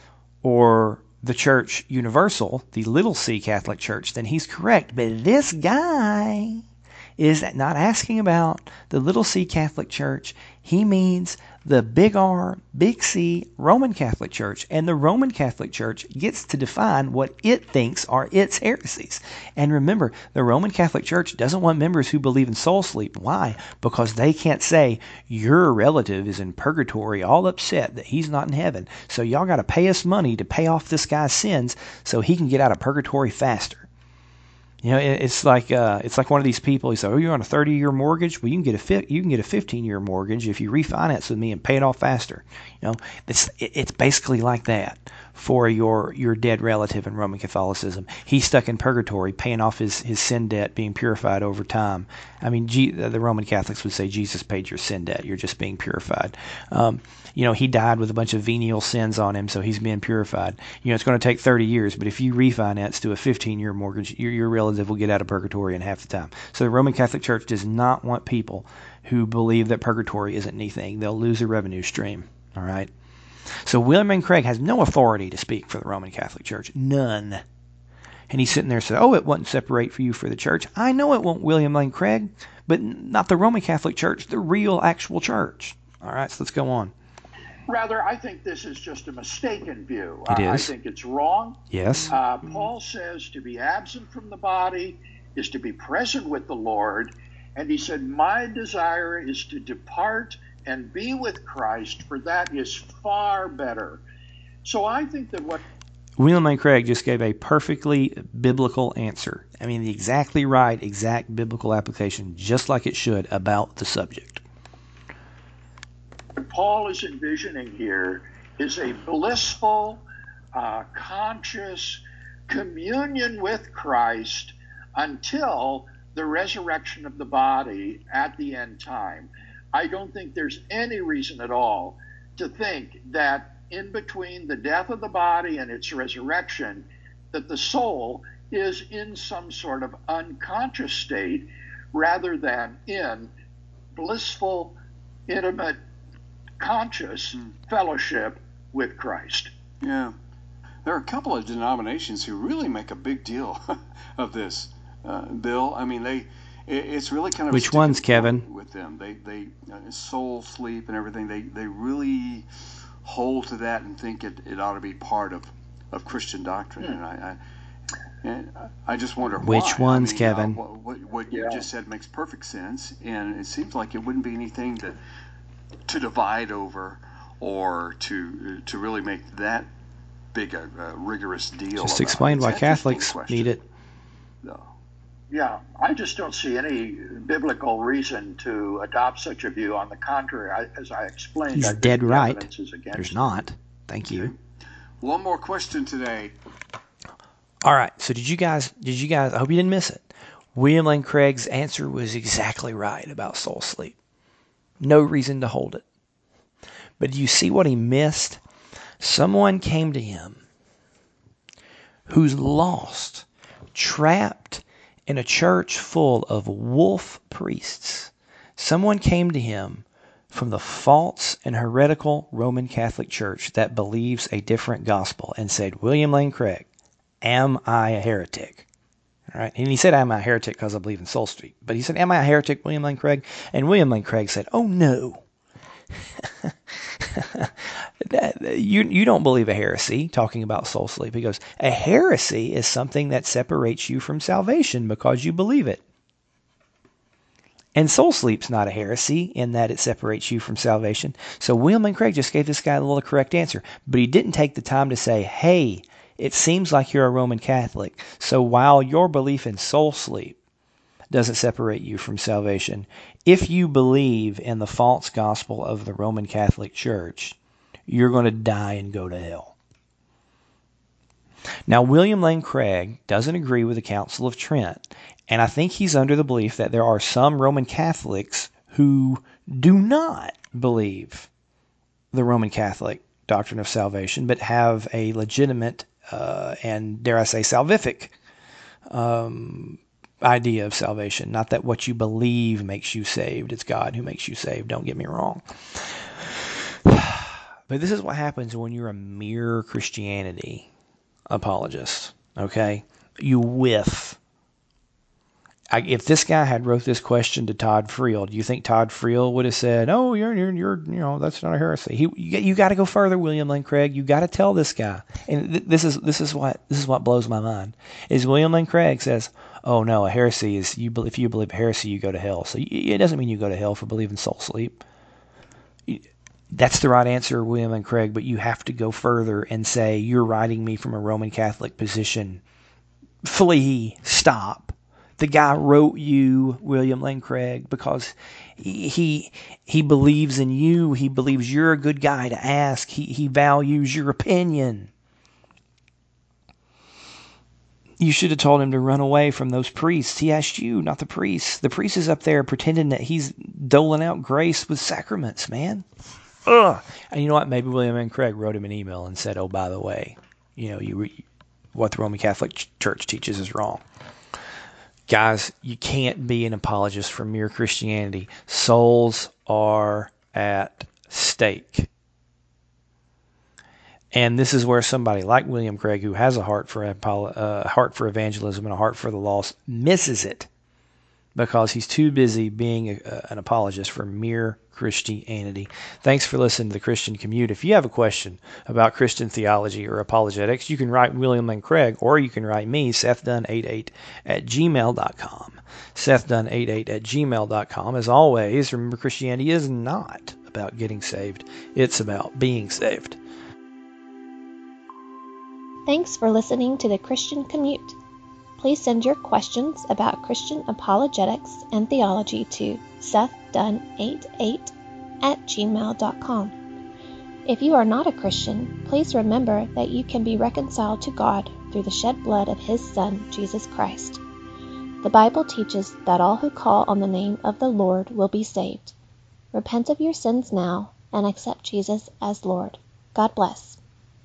S2: or the church universal, the little c Catholic Church, then he's correct. But this guy is not asking about the little c Catholic Church. He means the big R, big C Roman Catholic Church. And the Roman Catholic Church gets to define what it thinks are its heresies. And remember, the Roman Catholic Church doesn't want members who believe in soul sleep. Why? Because they can't say, your relative is in purgatory, all upset that he's not in heaven. So y'all got to pay us money to pay off this guy's sins so he can get out of purgatory faster. You know, it's like uh, it's like one of these people. He said, "Oh, you're on a thirty-year mortgage. Well, you can get a fi- you can get a fifteen-year mortgage if you refinance with me and pay it off faster." You know, it's it's basically like that for your your dead relative in Roman Catholicism. He's stuck in purgatory, paying off his, his sin debt, being purified over time. I mean, G, the Roman Catholics would say Jesus paid your sin debt. You're just being purified. Um, you know, he died with a bunch of venial sins on him, so he's being purified. You know, it's going to take thirty years, but if you refinance to a fifteen-year mortgage, your, your relative will get out of purgatory in half the time. So the Roman Catholic Church does not want people who believe that purgatory isn't anything. They'll lose a revenue stream, all right? So William Lane Craig has no authority to speak for the Roman Catholic Church. None. And he's sitting there saying, oh, it won't separate for you for the church. I know it won't, William Lane Craig, but not the Roman Catholic Church, the real actual church. All right, so let's go on.
S4: Rather, I think this is just a mistaken view.
S2: It
S4: I,
S2: is.
S4: I think it's wrong.
S2: Yes.
S4: Uh, Paul says to be absent from the body is to be present with the Lord. And he said, my desire is to depart and be with Christ, for that is far better. So I think that what
S2: William Lane Craig just gave a perfectly biblical answer. I mean, the exactly right, exact biblical application, just like it should, about the subject.
S4: What Paul is envisioning here is a blissful, uh, conscious communion with Christ until the resurrection of the body at the end time. I don't think there's any reason at all to think that in between the death of the body and its resurrection, that the soul is in some sort of unconscious state rather than in blissful, intimate, conscious mm. fellowship with Christ.
S3: Yeah. There are a couple of denominations who really make a big deal of this, uh, Bill. I mean, they it, it's really kind of
S2: which ones, Kevin?
S3: With them, they they uh, soul sleep and everything. They they really hold to that and think it, it ought to be part of, of Christian doctrine. Yeah. And I, I and I just wonder
S2: which
S3: why.
S2: ones,
S3: I mean,
S2: Kevin?
S3: Uh, what what, what
S4: yeah.
S3: you just said makes perfect sense, and it seems like it wouldn't be anything to to divide over or to to really make that big a, a rigorous deal.
S2: Just
S3: about.
S2: explain
S3: It's
S2: why Catholics
S3: question.
S2: need it.
S3: No.
S4: Yeah, I just don't see any biblical reason to adopt such a view. On the contrary, I, as I explained,
S2: He's
S4: I think
S2: dead
S4: the
S2: right.
S4: evidence is against
S2: There's
S4: it.
S2: not. Thank you.
S3: Okay. One more question today.
S2: All right. So did you guys? Did you guys? I hope you didn't miss it. William Lane Craig's answer was exactly right about soul sleep. No reason to hold it. But do you see what he missed? Someone came to him who's lost, trapped in a church full of wolf priests. Someone came to him from the false and heretical Roman Catholic Church that believes a different gospel and said, William Lane Craig, am I a heretic? All right. And he said, am I a heretic because I believe in Soul Street? But he said, am I a heretic, William Lane Craig? And William Lane Craig said, oh, no. you you don't believe a heresy, talking about soul sleep. He goes, a heresy is something that separates you from salvation because you believe it. And soul sleep's not a heresy in that it separates you from salvation. So William Lane Craig just gave this guy a little correct answer, but he didn't take the time to say, hey, it seems like you're a Roman Catholic. So while your belief in soul sleep doesn't separate you from salvation, if you believe in the false gospel of the Roman Catholic Church, you're going to die and go to hell. Now, William Lane Craig doesn't agree with the Council of Trent, and I think he's under the belief that there are some Roman Catholics who do not believe the Roman Catholic doctrine of salvation, but have a legitimate uh, and, dare I say, salvific um, idea of salvation. Not that what you believe makes you saved. It's God who makes you saved. Don't get me wrong. But this is what happens when you're a mere Christianity apologist, okay? You whiff. I, if this guy had wrote this question to Todd Friel, do you think Todd Friel would have said, "Oh, you're, you're, you're, you know, that's not a heresy"? He, you, you got to go further, William Lane Craig. You got to tell this guy. And th- this is this is what this is what blows my mind. Is William Lane Craig says, "Oh no, a heresy is you. If you believe heresy, you go to hell." So it doesn't mean you go to hell for believing soul sleep. That's the right answer, William Lane Craig. But you have to go further and say, "You're writing me from a Roman Catholic position. Flee. Stop." The guy wrote you, William Lane Craig, because he, he he believes in you. He believes you're a good guy to ask. He he values your opinion. You should have told him to run away from those priests. He asked you, not the priests. The priest is up there pretending that he's doling out grace with sacraments, man. Ugh. And you know what? Maybe William Lane Craig wrote him an email and said, "Oh, by the way, you know, you what the Roman Catholic Church teaches is wrong." Guys, you can't be an apologist for mere Christianity. Souls are at stake. And this is where somebody like William Craig, who has a heart for a uh, heart for evangelism and a heart for the lost, misses it because he's too busy being a, an apologist for mere Christianity. Thanks for listening to The Christian Commute. If you have a question about Christian theology or apologetics, you can write William Lane Craig, or you can write me, Seth Dunn eighty-eight at gmail dot com. Seth Dunn eighty-eight at gmail dot com. As always, remember, Christianity is not about getting saved. It's about being saved.
S1: Thanks for listening to The Christian Commute. Please send your questions about Christian apologetics and theology to Seth Dunn eighty-eight at gmail dot com. If you are not a Christian, please remember that you can be reconciled to God through the shed blood of His Son, Jesus Christ. The Bible teaches that all who call on the name of the Lord will be saved. Repent of your sins now and accept Jesus as Lord. God bless.